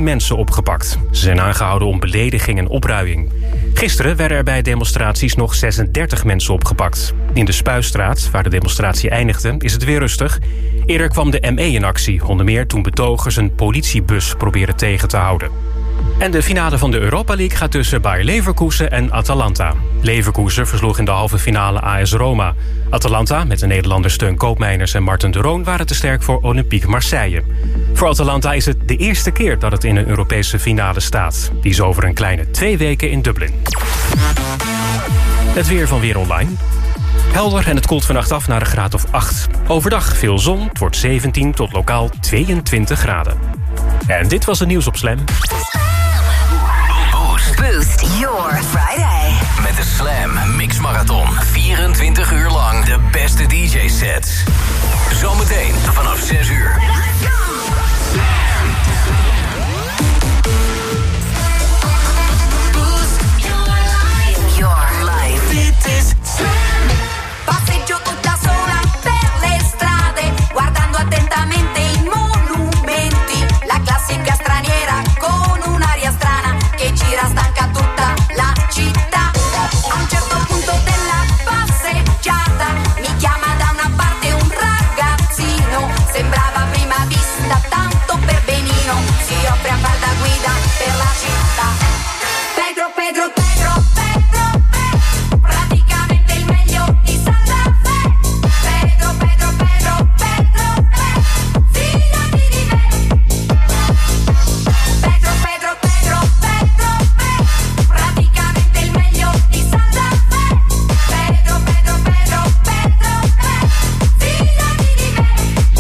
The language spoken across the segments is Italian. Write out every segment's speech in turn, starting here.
mensen opgepakt. Ze zijn aangehouden om belediging en opruiing. Gisteren werden er bij demonstraties nog 36 mensen opgepakt. In de Spuistraat, waar de demonstratie eindigde, is het weer rustig. Eerder kwam de ME in actie, onder meer toen betogers een politiebus probeerden tegen te houden. En de finale van de Europa League gaat tussen Bayer Leverkusen en Atalanta. Leverkusen versloeg in de halve finale AS Roma. Atalanta, met de Nederlanders Steun Koopmeiners en Marten de Roon, waren te sterk voor Olympique Marseille. Voor Atalanta is het de eerste keer dat het in een Europese finale staat. Die is over een kleine 2 weken in Dublin. Het weer van Weer Online. Helder en het koelt vannacht af naar een graad of 8. Overdag veel zon, het wordt 17 tot lokaal 22 graden. En dit was het nieuws op Slam. Boost your Friday. Met de Slam Mix Marathon. 24 uur lang de beste DJ-sets. Zometeen vanaf 6 uur. Boost your life. Dit is Slam. Passeggio tutta sola per le strade, guardando attentamente i monumenti. La classica straniera con un'aria strana che gira stanca tutta la città. A un certo punto della passeggiata mi chiama da una parte un ragazzino. Sembrava a prima vista tanto per benino. Si offre a far da guida per la città. Pedro, Pedro, Pedro, Pedro, Pedro, praticamente il meglio di Santa Fe. Pedro, Pedro, Pedro, Pedro, Pedro, fidati di me. Pedro, Pedro, Pedro, Pedro, Pedro, praticamente il meglio di Santa Fe. Pedro, Pedro, Pedro, Pedro, Pedro, fidati di me.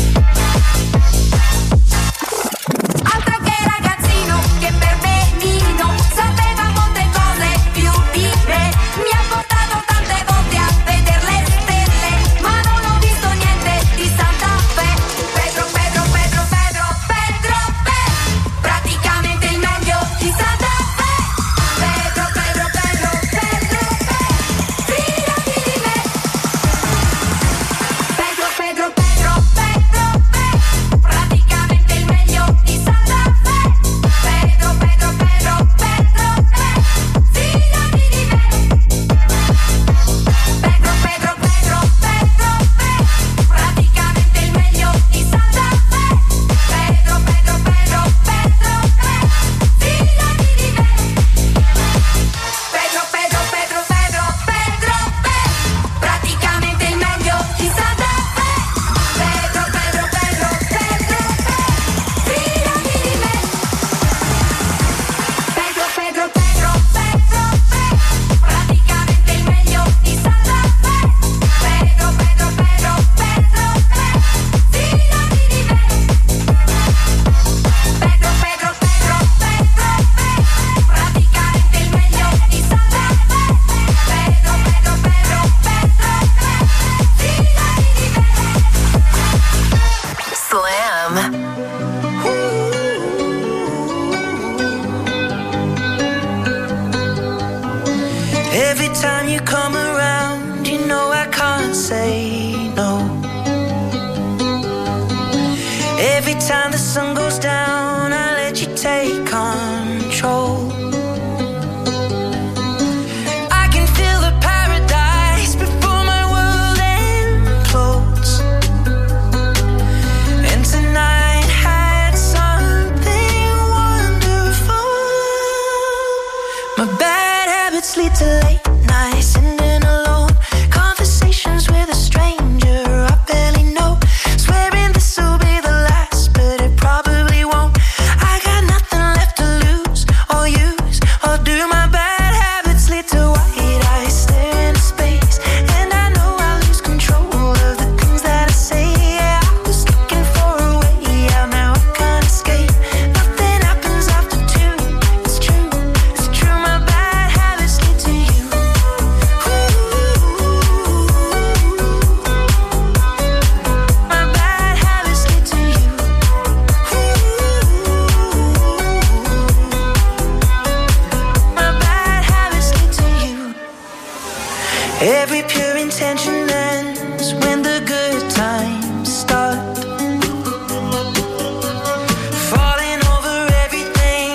Altro che ragazzino, che per benino sapeva molte cose più di me. Mi ha portato tante volte a vedere le stelle, ma non ho visto niente di Santa Fe. Pedro, Pedro, Pedro, Pedro, Pedro, Pedro, praticamente il meglio di Santa Fe. Pedro, Pedro, Pedro, Pedro, Pedro, fidati di me. Pedro, Pedro, Pedro, Pedro, Pedro, praticamente il meglio di Santa Fe. Pedro, Pedro, Pedro, Pedro, Pedro, fidati di me. Pedro, Pedro, Pedro, Pedro, Pedro, praticamente il meglio di Santa Fe. Pedro, Pedro, Pedro, Pedro, Pedro, fidati di me. Pedro, Pedro, Pedro, Pedro, Pedro, Pedro, praticamente il meglio di Santa Fe. Pedro, Pedro, Pedro, Pedro, Pedro, fidati di me. Pedro, Pedro, Pedro, Pedro, Pedro, praticamente il meglio di Santa Fe. Pedro, Pedro, Pedro, Pedro, fidati di me. Pedro, Pedro, Pedro, Pedro, praticamente il meglio di Santa Fe. Pedro, Pedro, Pedro, Pedro, fidati di me. Slam. Every time you come around, you know I can't say no. Every time the sun goes down, I let you take control. I can feel the paradise before my world implodes. And tonight had something wonderful. My bad habits lead to late nights, sitting alone. Conversations with a stranger I barely know. Swearing this will be the last, but it probably won't. I got nothing left to lose or use or do. My bad habits lead to white eyes staring into space, and I know I lose control of the things that I say. Yeah, I was looking for a way out, now I can't escape. Nothing happens after 2. It's true, it's true. My bad habits lead to you. My bad habits lead to you. My bad habits lead to you. Every pure intention ends when the good times start. Falling over everything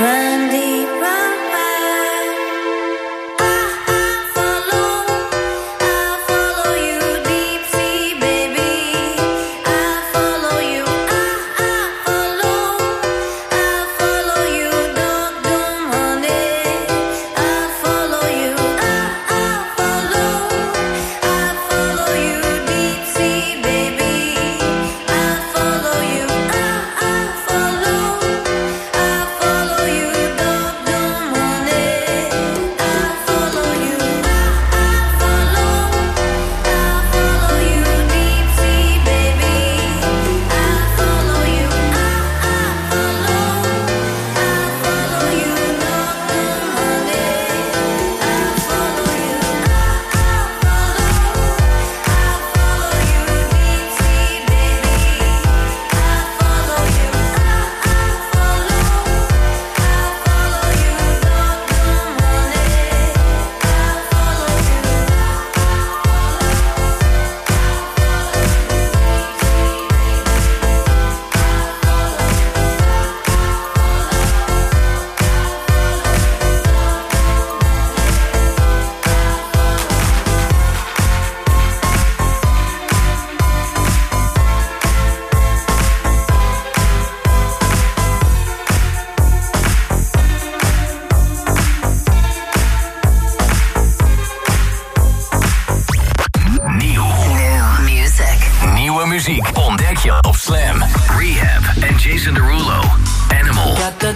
muziek ontdek je op Slam, Rehab en Jason Derulo. Animal.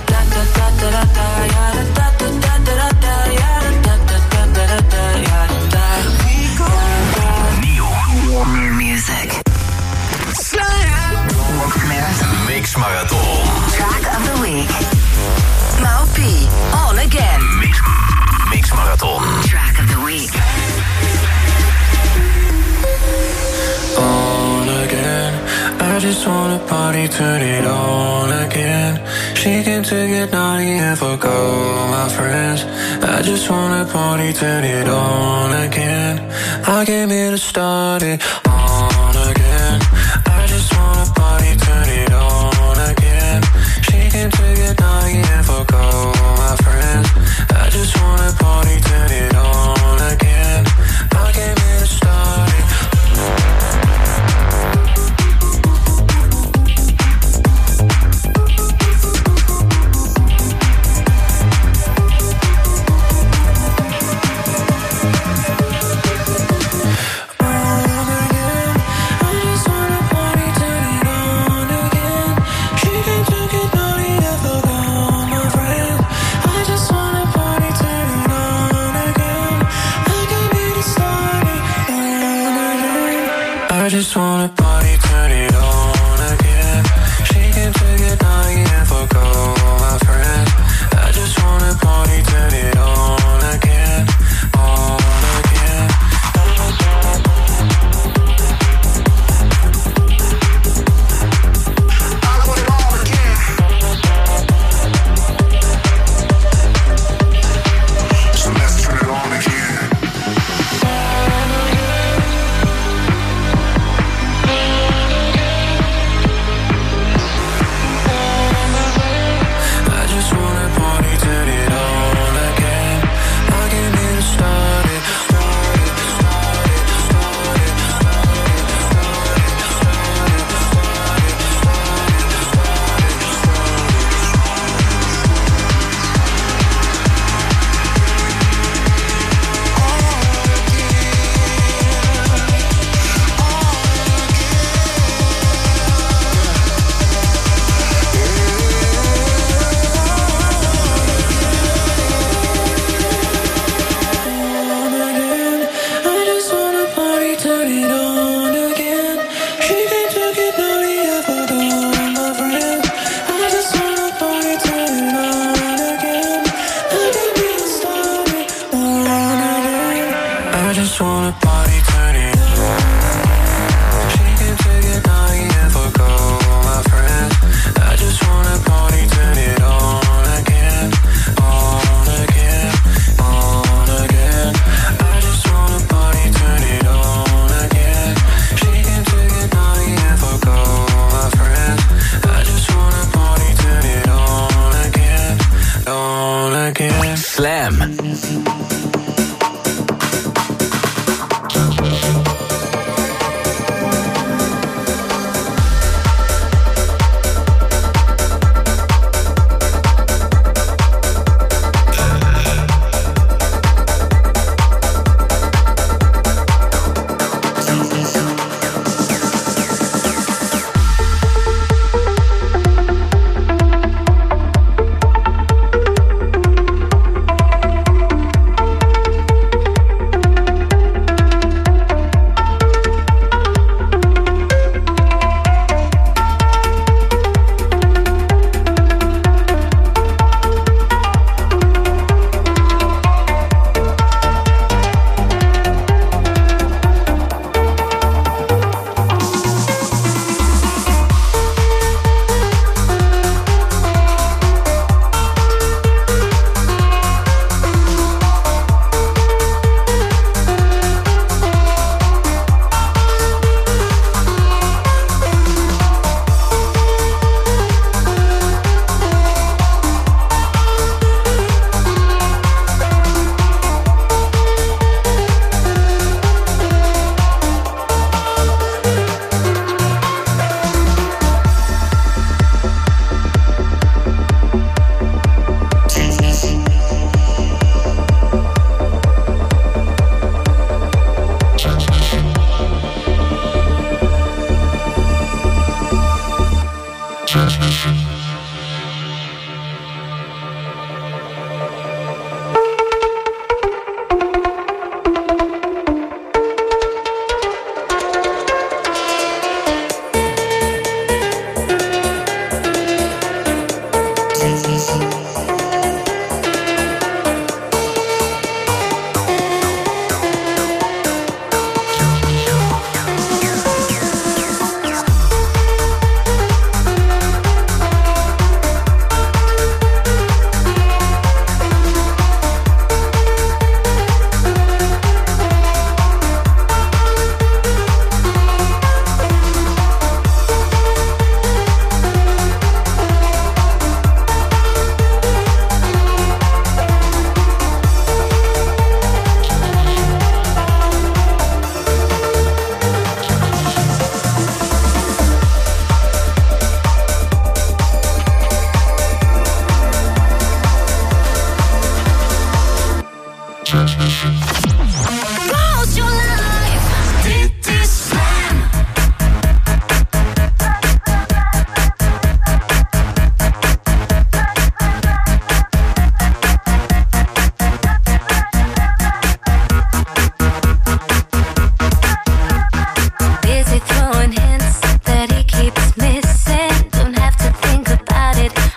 Nieuw music. Mix Marathon. Track of the week. Mau P. On Again. Mix Marathon. Track of the week. On again, I just wanna party, turn it on again. She came to get naughty and fuck all my friends. I just wanna party, turn it on again. I came here to start it on again. I just wanna party, turn it on again. She came to get naughty and fuck all my friends. I just wanna party, turn it on again. I came here to start it. On again. Slam.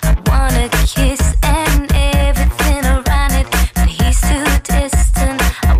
Kiss and everything around it, but he's too distant. I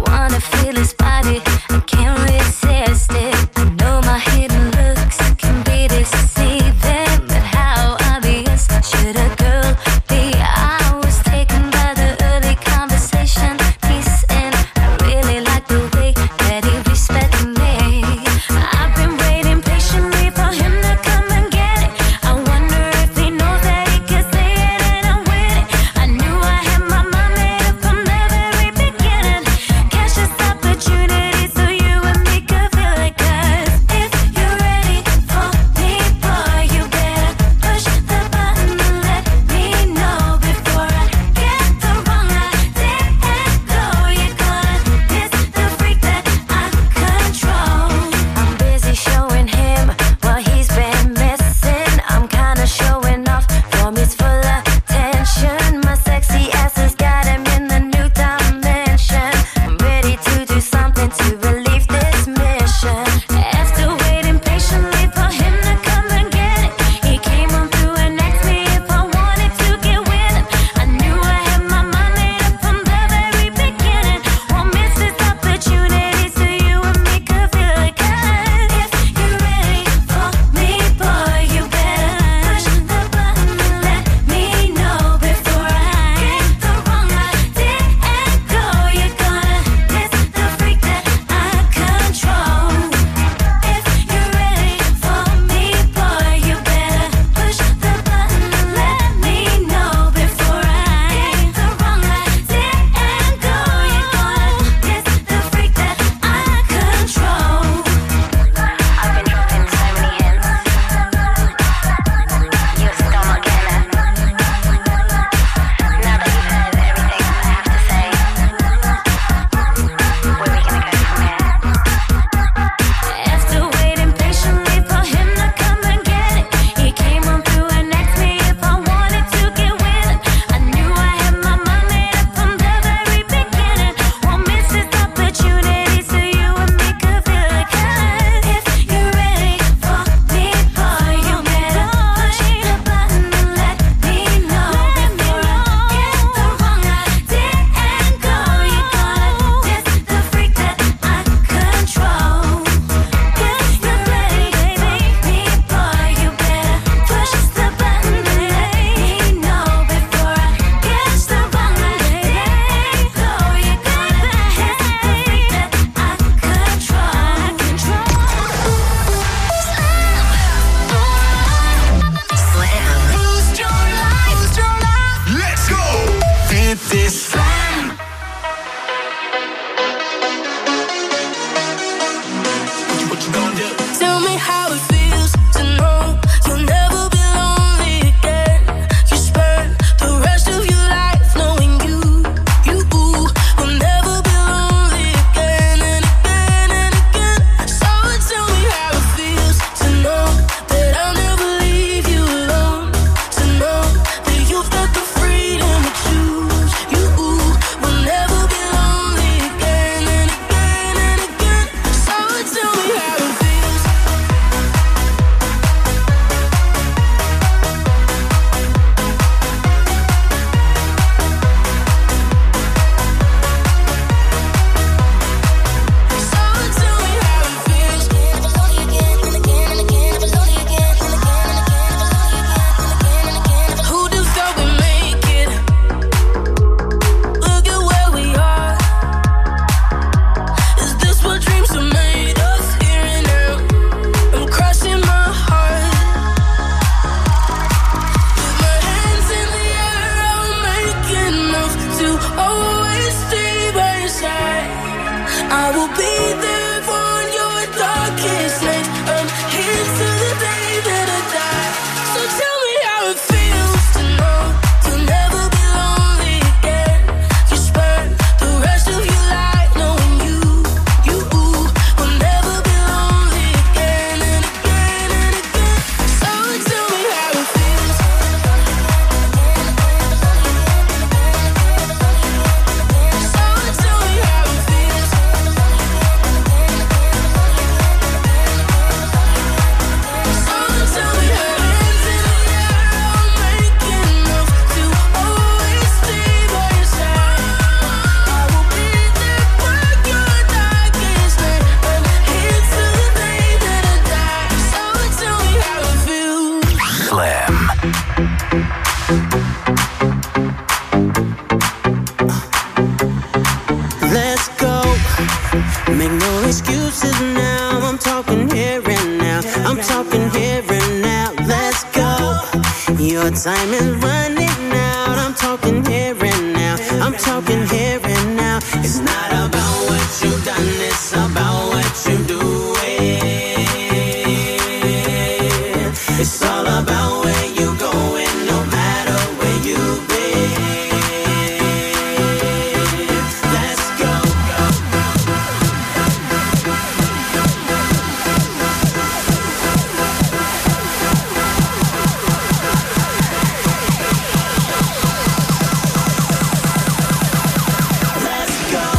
I will be there for your darkest night. I'm here till the day that I die. So tell me how it feels to know you'll never be lonely again. You spend the rest of your life knowing you will never be lonely again and again and again. So tell me how it feels. So tell me how it feels. So tell me how hands in the air, I'm making love to always stay by your side. I will be there for your darkest night. I'm here till the day that I die. So tell me how it feels. Slam. Let's go. Make no excuses now. I'm talking here and now. I'm talking here and now. Let's go. Your time is running out. I'm talking here and now. I'm talking here and now. It's not about what you've done, it's about what you do. It's all about where you going, no matter where you've been. Let's go. Let's go.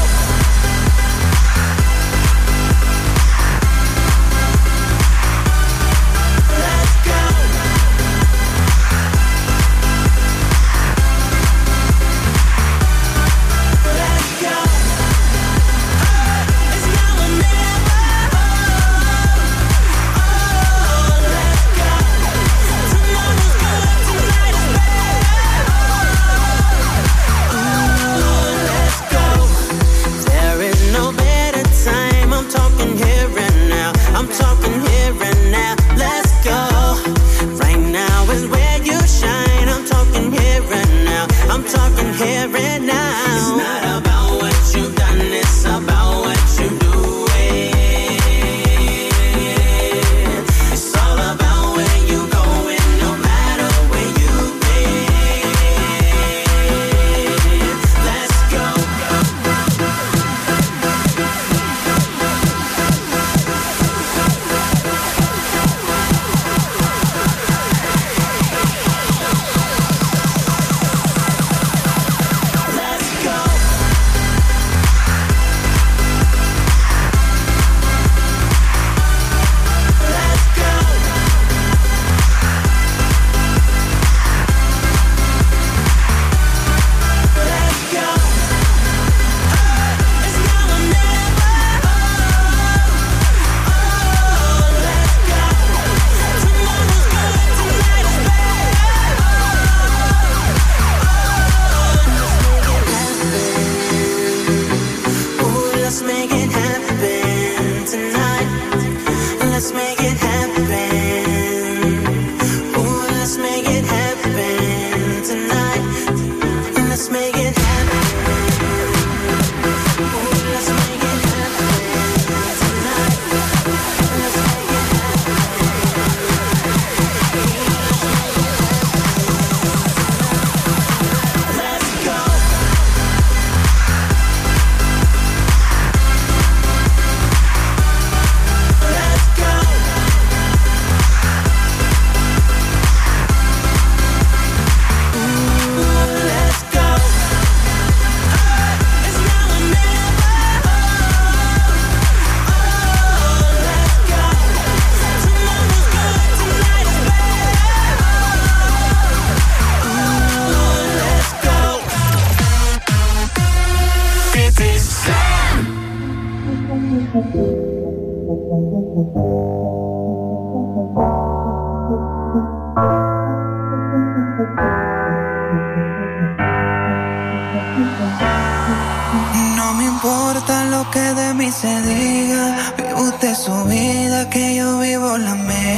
No me importa lo que de mí se diga, vive usted su vida, que yo vivo la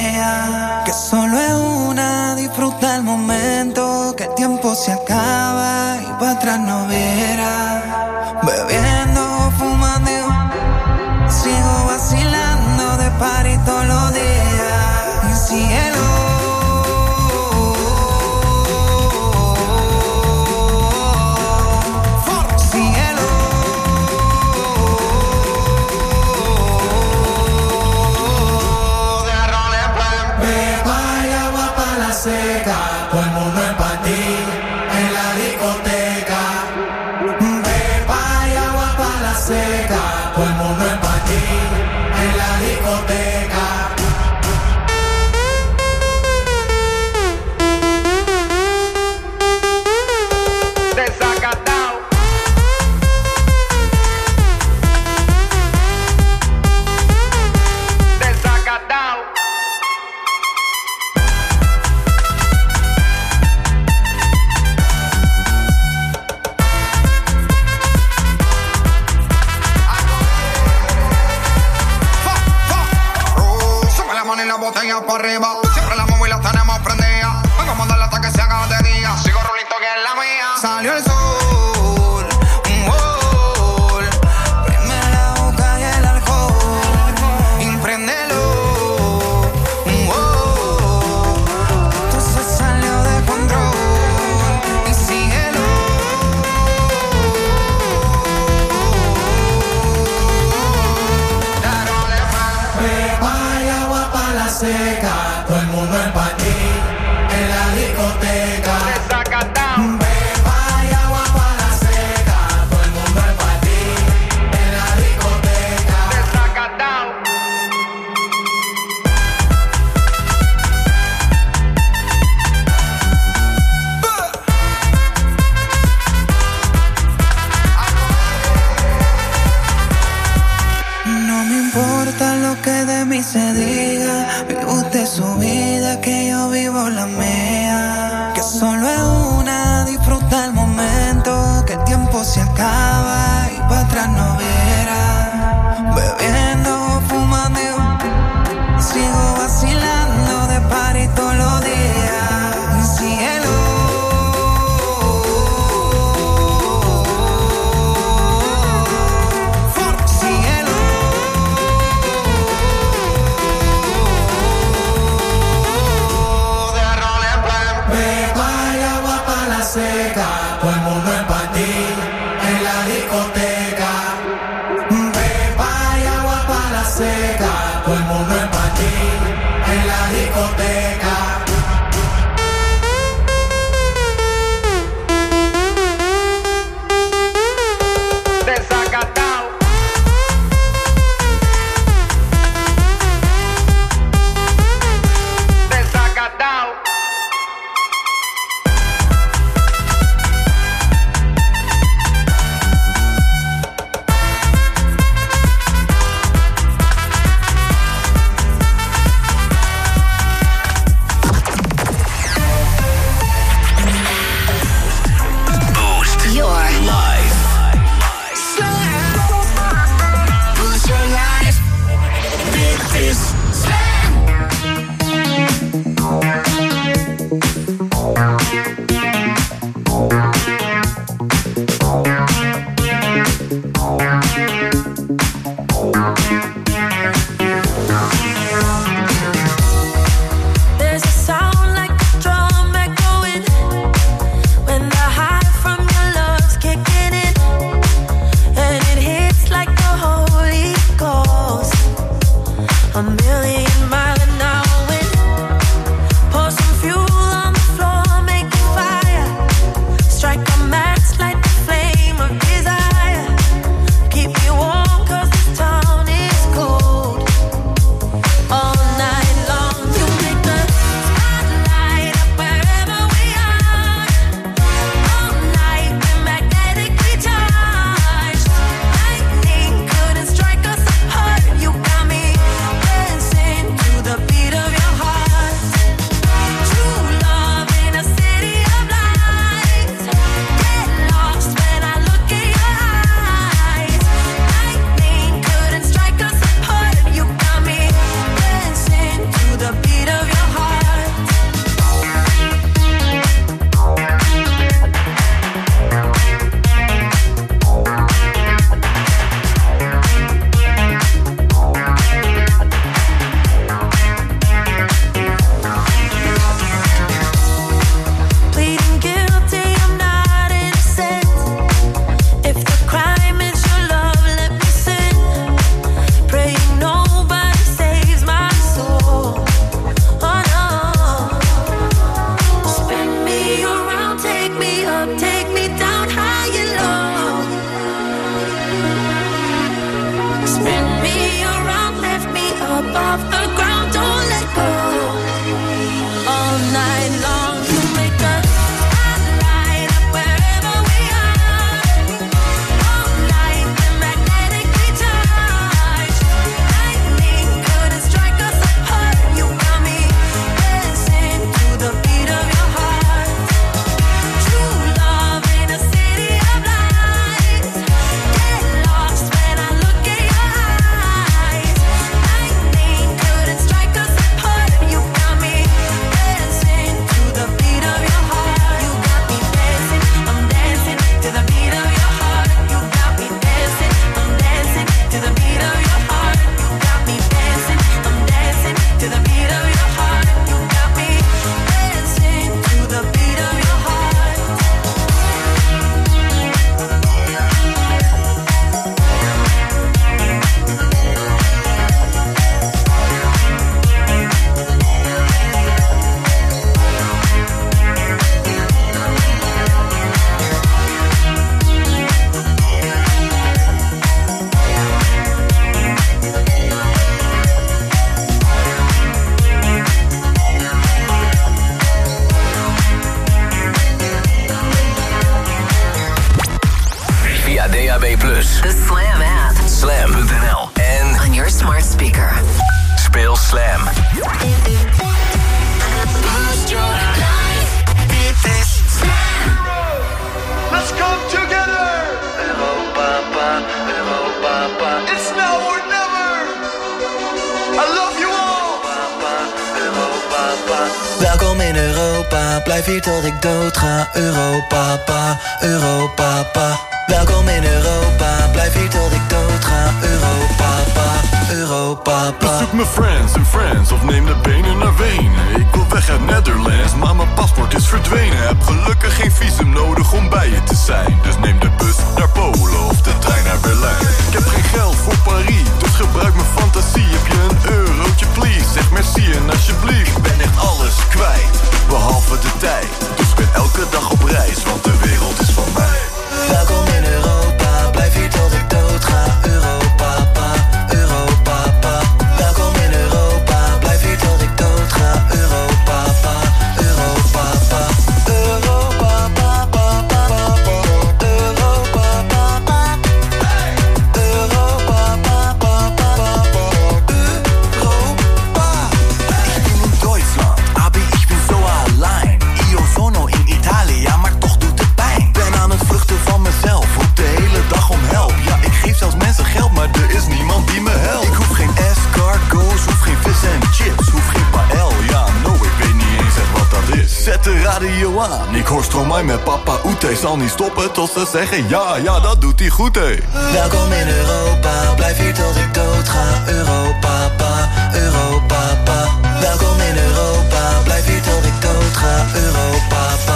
mía. Que solo es una, disfruta el momento, que el tiempo se acaba y para atrás no verá. Bebiendo, fumando, Sigo vacilando de party todos los días. Cielo. Seca, todo el mundo en panty, en la discoteca. Pepa y agua para la seca, todo el mundo en panty, en la discoteca. Desacatao. Desacatao. Y la botella para arriba, siempre las móviles tenemos prendidas. Vengo a mandarle hasta que se haga de día. Sigo rulito que es la mía. Salió el sol, prende la boca y el alcohol, impréndelo. Esto se salió de control y síguelo. Seca, todo el mundo en panty, en la discoteca. Beba y agua para la seca, todo el mundo en panty, en la discoteca. No me importa lo que de mí se diga. Vive usted su vida, que yo vivo la mía. Que solo es una, disfruta el momento. Que el tiempo se acaba y para atrás no viera. Bebiendo, fumando, sigo vacilando de party todos los días. Cielo. Seca, todo el mundo en panty, en la discoteca. Pepa y agua para la seca, todo el mundo en panty, en la discoteca. Desacatao. Desacatao. DAB+. The Slam app. Slam.nl. En On your smart speaker. speel Slam. Let's come together. Europa, Europa. It's now or never. I love you all. Europa. Welkom in Europa, blijf hier tot ik dood ga. Europa, Europa. Welkom in Europa, blijf hier tot ik dood ga. Europa. Bezoek mijn friends en friends of neem de benen naar Wenen. Ik wil weg uit Netherlands, maar mijn paspoort is verdwenen. Heb gelukkig geen visum nodig om bij je te zijn. Dus neem de bus naar Polen of de trein naar Berlijn. Ik heb geen geld voor Paris, dus gebruik mijn fantasie. Heb je een eurotje please, zeg merci en alsjeblieft. Ik ben echt alles kwijt, behalve de tijd. Dus ik ben elke dag op reis, want de wereld is van mij. Welkom in Europa, blijf hier tot ik dood ga. Europa. Welkom in Europa, blijf hier tot ik dood ga. Europa. Ich bin in Deutschland, aber ich bin so allein. Io sono in Italia, maar toch doet het pijn. Ben aan het vluchten van mezelf, roep de hele dag om help. Ja, ik geef zelfs mensen geld, maar er is niemand die me helpt. Ik hoef geen escargots, hoef geen vis en chips, hoef geen paël. Ja, no, ik weet niet eens echt wat dat is. Zet de radio aan, ik hoor Stromae met Papa Oete. Zal niet stoppen tot ze zeggen ja, dat doet hij goed, hé. Welkom in Europa, blijf hier tot ik dood ga. Europa. Welkom in Europa, blijf hier tot ik dood ga. Europa.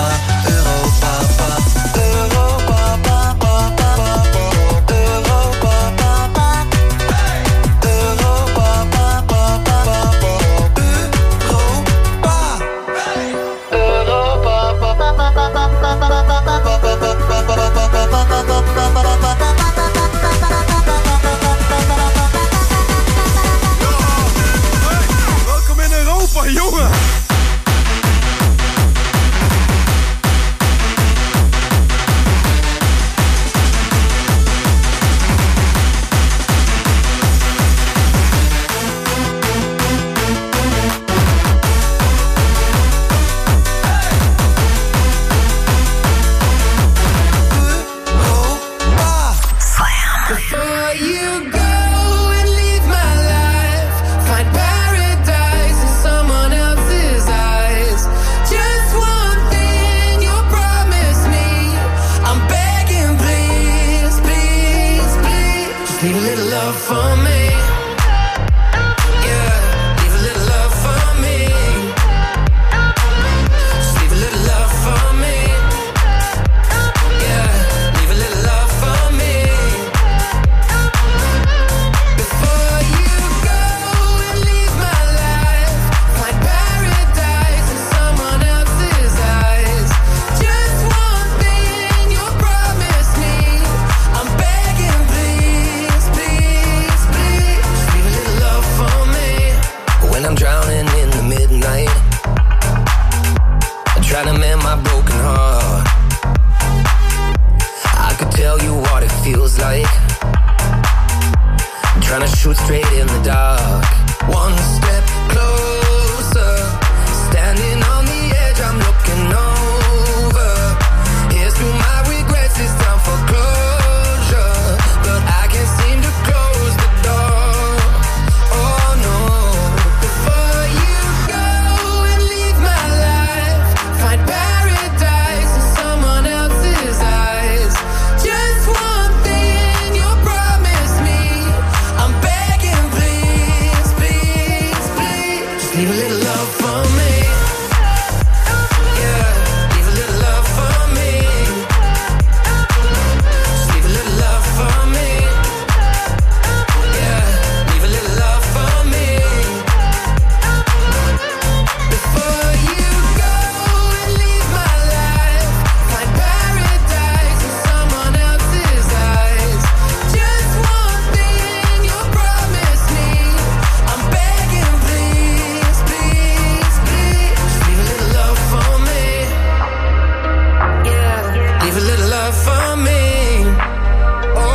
Welkom in Europa, jongen! love for me. Oh,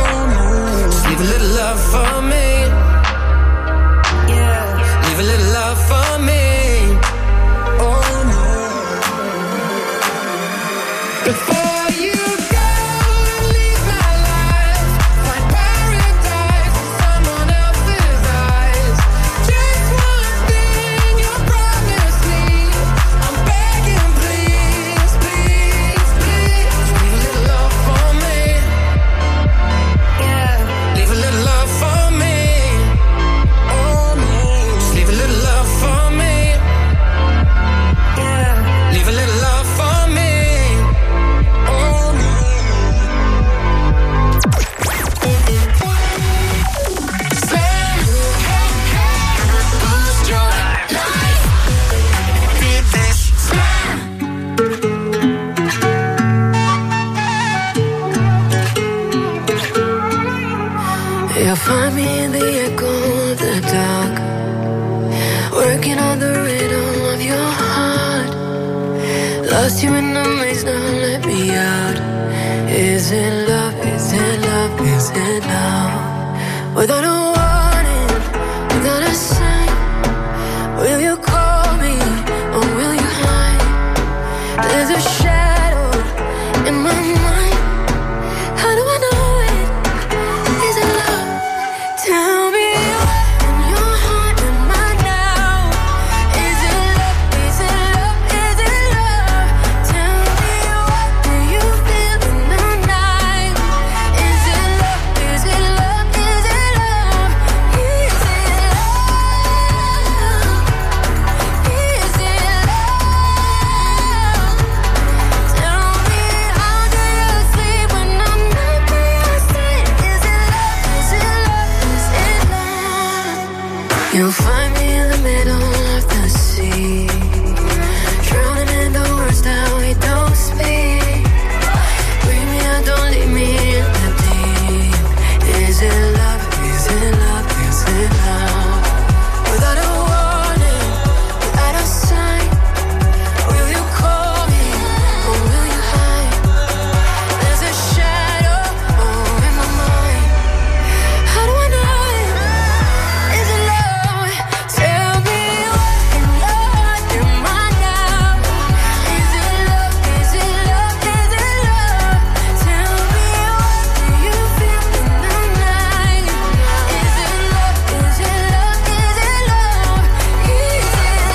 Trapped you in the maze, now let me out. Is it love, is it love, is it love? Without a warning, without a sign, will you call me or will you hide? There's a shadow in my mind. How do I know it? Is it love? Tell me what in your heart am I now? Is it love? Is it love? Is it love? Tell me what do you feel in the night? Is it love? Is it love? Is it love? Is it love? Is it love? Tell me how do you sleep when I'm not by your side? Is it love? Is it love? Is it love? You'll find me in the middle of the sea, drowning in the words that we don't speak. Bring me out, don't leave me in the deep. Is it love? Is it love? Is it love? Without a warning, without a sign, will you call me or will you hide? There's a shadow in my mind. How do I know it? Is it love? Tell me what in your heart am I now? Is it love? Is it love? Is it love? Tell me what do you feel in the night? Is it love? Is it love? Is it love? Is it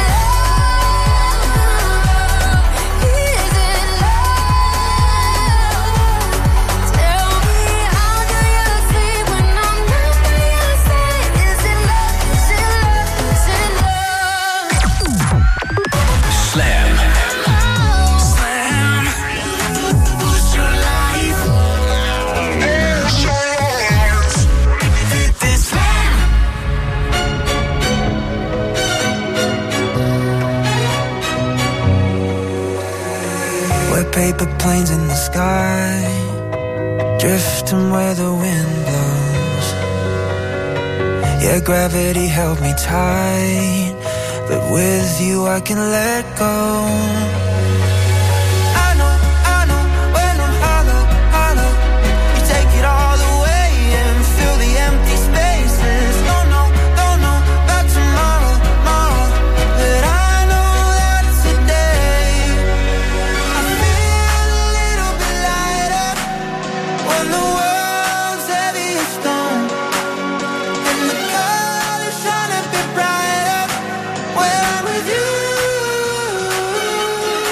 love? Is it love? Tell me how do you sleep when I'm not by your side? Is it love? Is it love? Is it love? Slam. Slam. What's your life? This slam. We're paper planes in the sky, drifting where the wind blows. Yeah, gravity held me tight, but with you I can let go. I know, when I'm hollow, you take it all away and fill the empty spaces. Don't know about tomorrow, but I know that today I feel a little bit lighter when the world's heavy as stone, and the colors shine a bit brighter when I'm with you.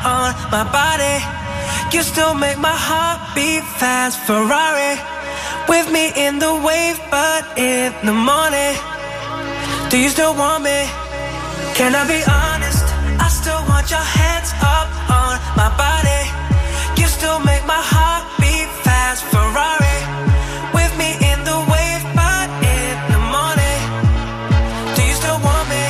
on my body. You still make my heart beat fast. Ferrari, with me in the wave, but in the morning. Do you still want me? Can I be honest? I still want your hands up on my body. You still make my heart beat fast. Ferrari, with me in the wave, but in the morning. Do you still want me?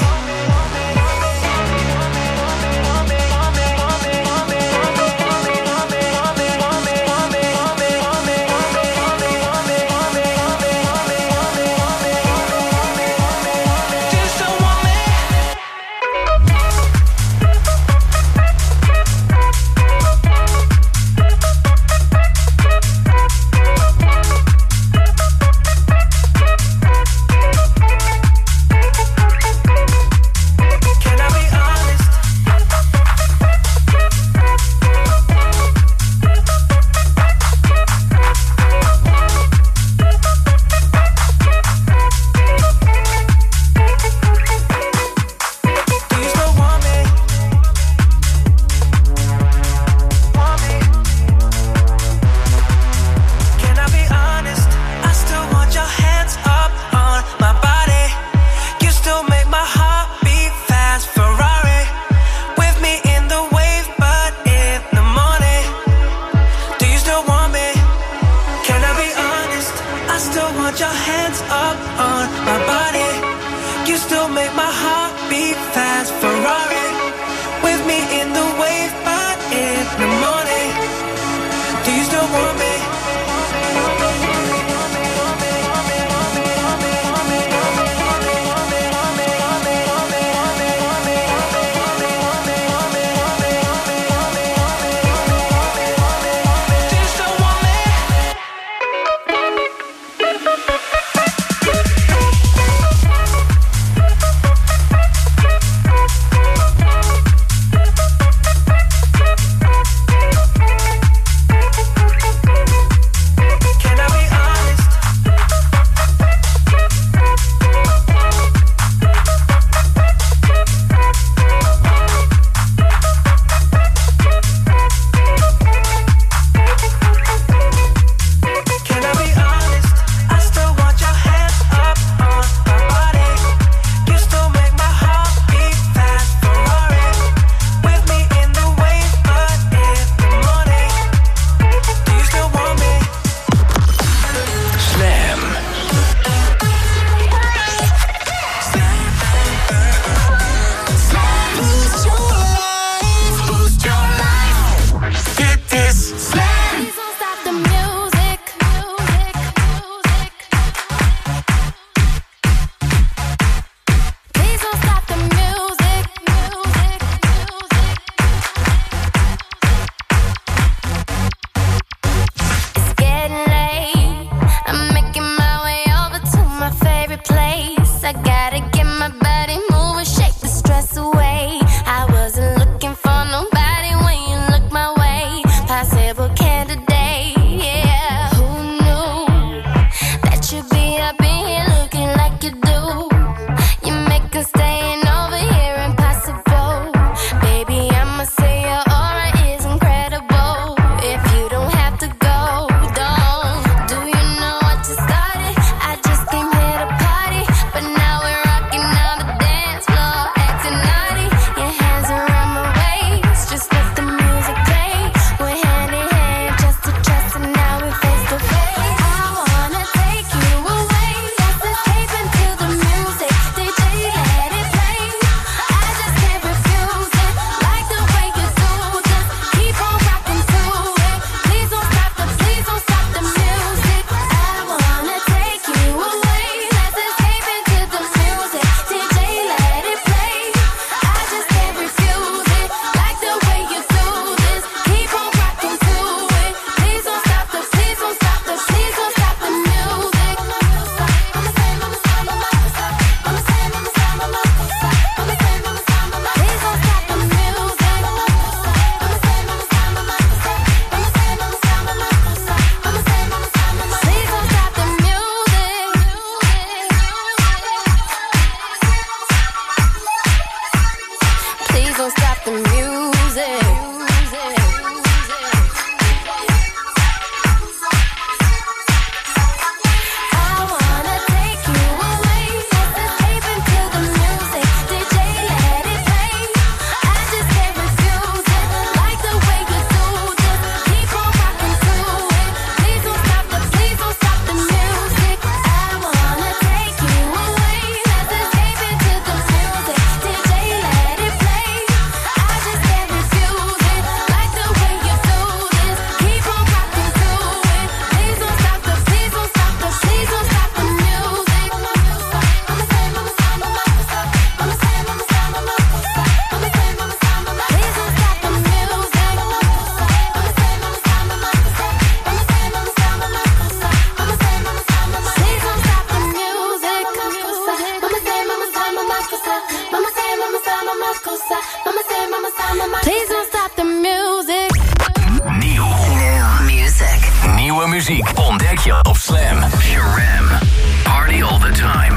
muziek ontdek je op Slam. Sharam. Party all the time.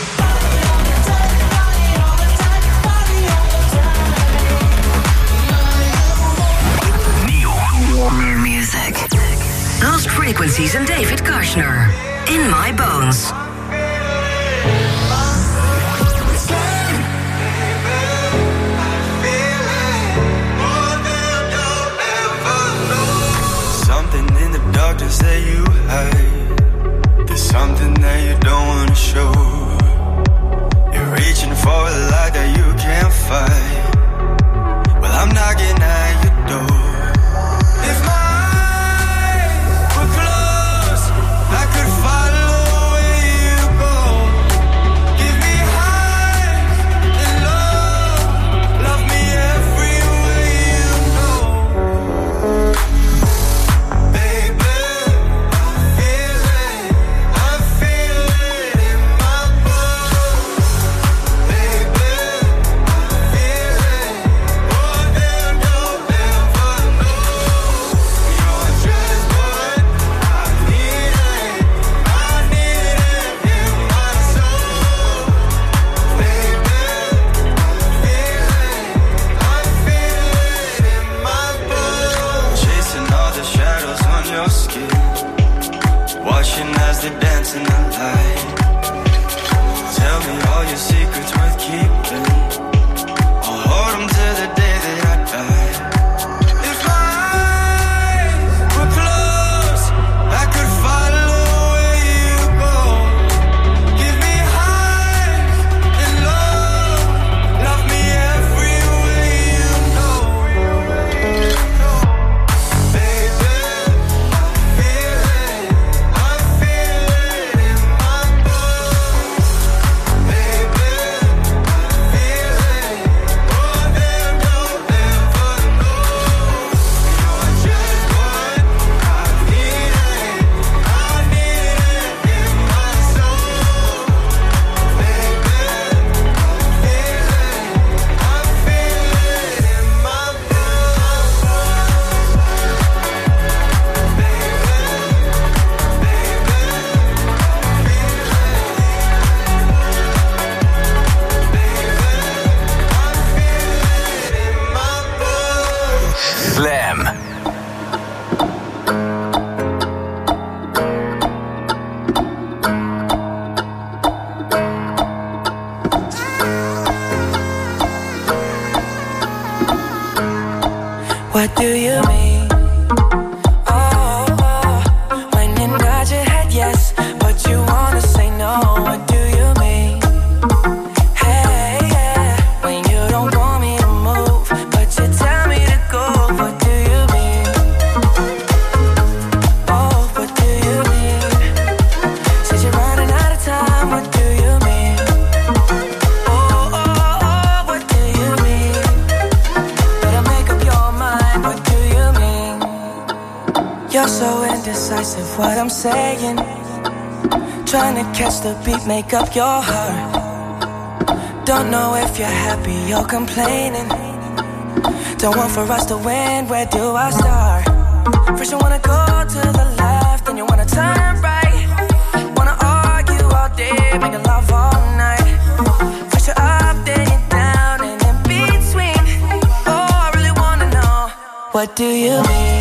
New music. Lost Frequencies and David Kushner. In My Bones. Darkness that you hide, there's something that you don't wanna show. You're reaching for a light that you can't fight. Well, I'm knocking at your door. If my eyes were closed, I could follow where you go. Give me highs and lows, love me everywhere you go. What do you mean? Oh, when you nod your head yes, but you wanna say no. What do you mean? Hey, yeah, when you don't want me to move, but you tell me to go. What do you mean? Oh, what do you mean? Said you're running out of time. What do you mean? Oh, what do you mean? Better make up your mind. What do you mean? You're so indecisive, what I'm saying. Trying to catch the beat, make up your heart. Don't know if you're happy or complaining. Don't want for us to win, where do I start? First you wanna go to the left, then you wanna turn right. Wanna argue all day, making love all night. First you're up, then you're down, and in between. Oh, I really wanna know, what do you mean?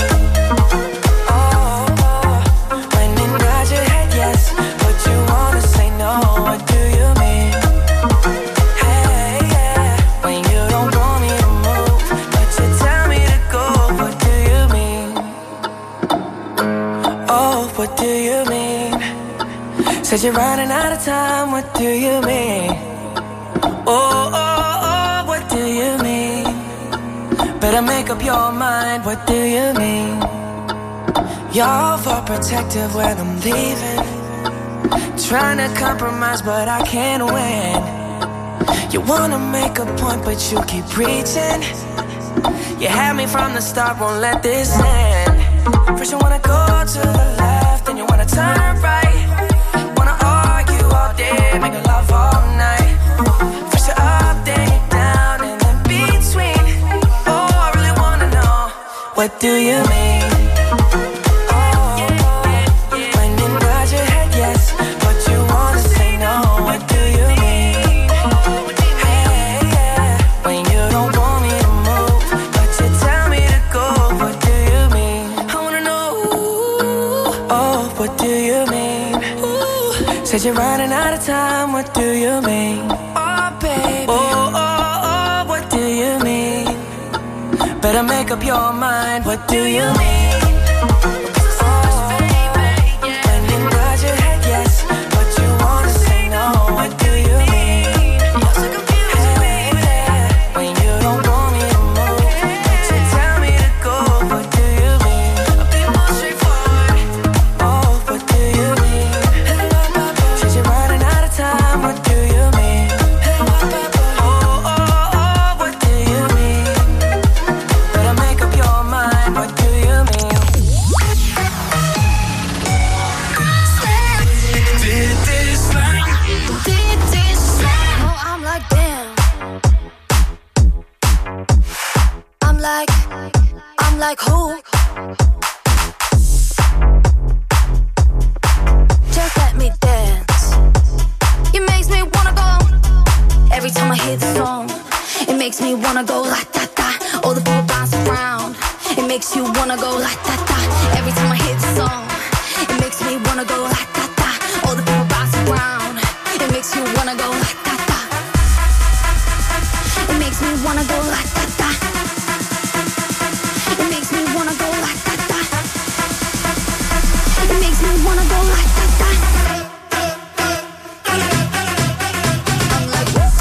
Said you're running out of time, what do you mean? Oh, what do you mean? Better make up your mind, what do you mean? You're overprotective when I'm leaving. Trying to compromise, but I can't win. You wanna make a point, but you keep preaching. You had me from the start, won't let this end. First you wanna go to the left, then you wanna turn right. Making love all night. First you're up, then you're down, and in between. Oh, I really wanna know, what do you mean? Said you're running out of time, what do you mean? Oh, baby. Oh, what do you mean? Better make up your mind, what do you mean? Like who? Just let me dance. It makes me wanna go. Every time I hear the song, it makes me wanna go la da da. All the people bounce around. It makes you wanna go la da da. Every time I hear the song, it makes me wanna go la da da. All the people bounce around. It makes you wanna go la da da. It makes me wanna go la da da. It makes me wanna go like that, that. It makes me wanna go like that, that. I'm like, woo.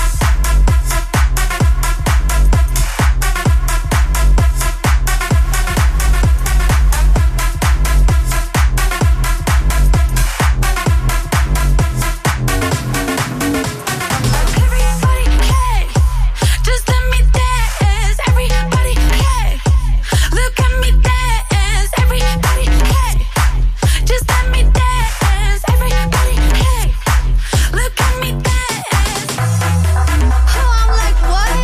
Everybody, hey, just let me dance. Everybody, hey. Look at me dance, everybody, hey. Just let me dance, everybody, hey. Look at me dance. Oh, I'm like, what?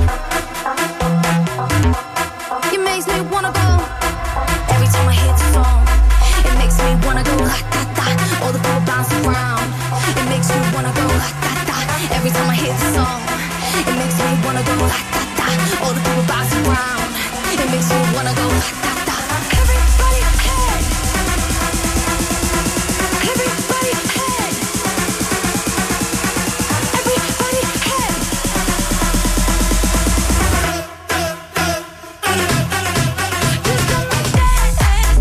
It makes me wanna go. Every time I hear the song, it makes me wanna go like that, that. All the people bounce around. It makes me wanna go like that, that. Every time I hear the song, it makes me wanna go like that, that. All the people bounce around. It makes me wanna go like that, that. Everybody, hey. Everybody, hey. Everybody, hey. Just let me dance.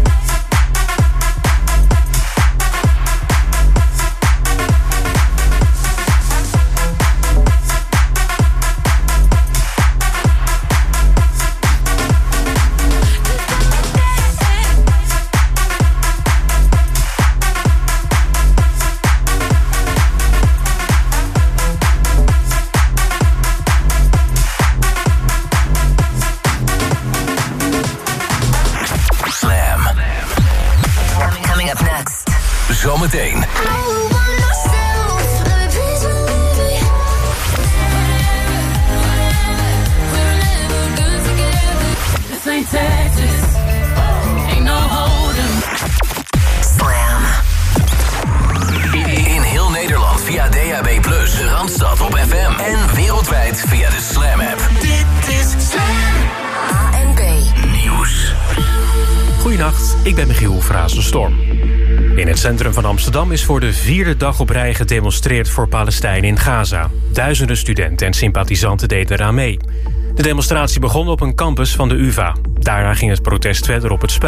Slam. Coming up next. Zometeen. This ain't Texas, ain't no hold'em. Slam. In heel Nederland via DAB+, Randstad op FM en wereldwijd via de Slam app. Dit is Slam. ANB Nieuws. Goedenacht, ik ben Michiel Frazenstorm. In het centrum van Amsterdam is voor de 4e dag op rij gedemonstreerd voor Palestijnen in Gaza. Duizenden studenten en sympathisanten deden eraan mee. De demonstratie begon op een campus van de UvA. Daarna ging het protest verder op het